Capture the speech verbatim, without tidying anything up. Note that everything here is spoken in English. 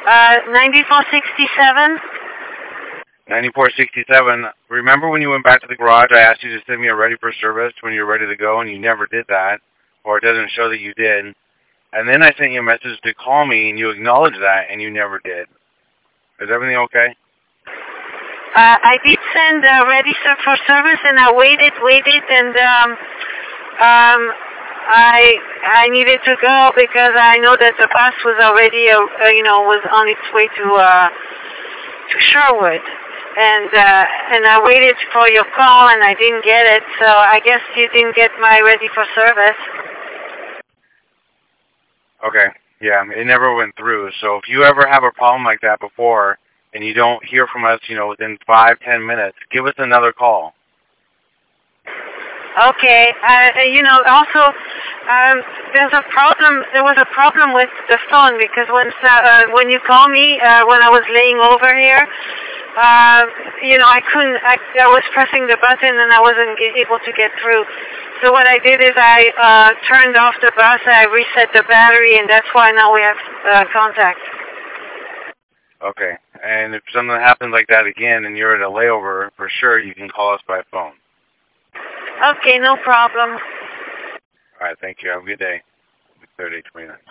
Uh, ninety-four sixty-seven. ninety-four sixty-seven. Remember when you went back to the garage, I asked you to send me a ready for service when you were ready to go, and you never did that, or it doesn't show that you did. And then I sent you a message to call me, and you acknowledged that, and you never did. Is everything okay? Uh, I did send uh, ready for service, and I waited, waited, and um, um, I I needed to go because I know that the bus was already, uh, uh, you know, was on its way to uh, to Sherwood, and uh, and I waited for your call, and I didn't get it. So I guess you didn't get my ready for service. Okay. Yeah, it never went through. So if you ever have a problem like that before, and you don't hear from us, you know, within five, ten minutes, give us another call. Okay. Uh, you know, also, um, there's a problem. There was a problem with the phone because when uh, when you call me uh, when I was laying over here, uh, you know, I couldn't. I, I was pressing the button and I wasn't able to get through. So what I did is I uh, turned off the bus. I reset the battery, and that's why now we have uh, contact. Okay. And if something happens like that again and you're at a layover, for sure you can call us by phone. Okay, no problem. All right, thank you. Have a good day. thirty twenty-nine.